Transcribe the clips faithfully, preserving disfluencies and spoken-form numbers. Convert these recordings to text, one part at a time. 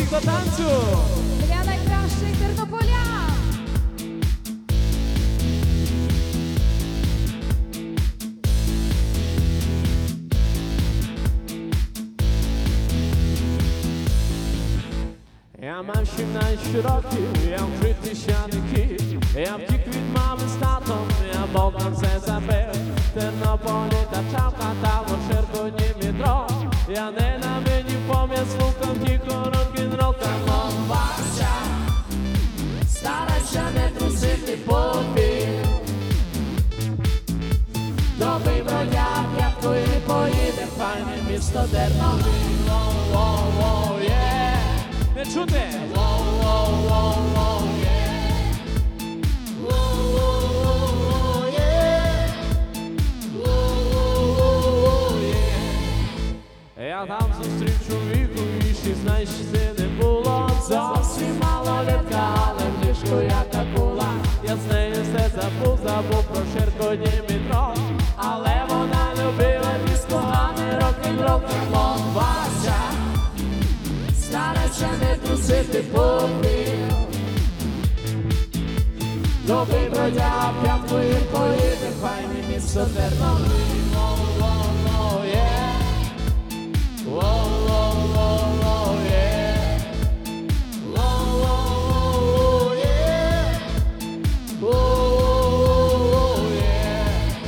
до танцю! Для найкращих тернополян! Я мав сімнадцять років, я вкритий щаники, я втік від мами з татом, я Бог на все забив. Тернополі та чавка, та воширку Дніпро. Я ненавидів помість слухав ті коронки рок-н-рол. Вася, старайся не трусити попіл. Добрий бродяг, як твої поїде, файне місто Тернопіль. Воу-воу-воу, є! Не чути? Воу-воу-воу-воу, є. Воу-воу-воу-воу, є. Воу-воу-воу-воу, є. Я там зустрів чоловіку, і шістнадцяти не було. Зовсім малолітка, але в ліжку як акула. Я з нею все забув, забув про Ширку Дніпро. Але вона любила диско, а не рок-н-рол. Камон, Вася, старайся не трусити попіл. Добрий бродяг, п'яткою поїде, файне місто Тернопіль. Воу-воу-воу, є! Воу-воу-воу-воу, є! Воу-воу-воу-воу, є. Воу-воу-воу-воу, є.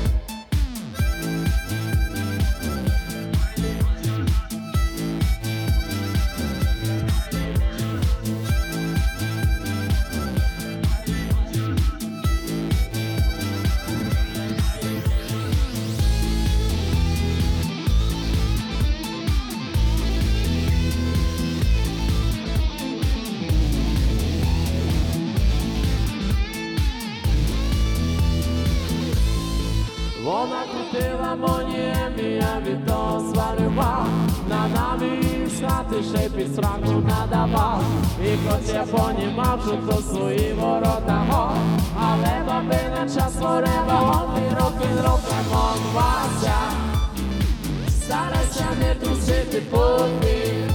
Вона крутила монієм, я від того зварював. На нами стати ще й під сраку надавав. І хоч я понімав, що то свої ворота гол. Але баби на час форева, гон і рок-н-рол. Камон, Вася, старайся не трусити попіл.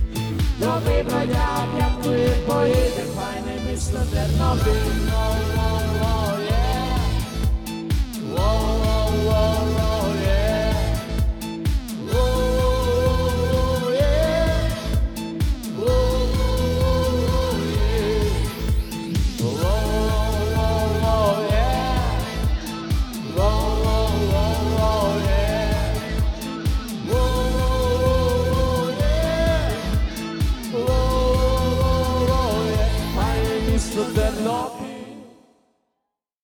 Добрий бродяг, як твої поїде, файне місто Тернопіль.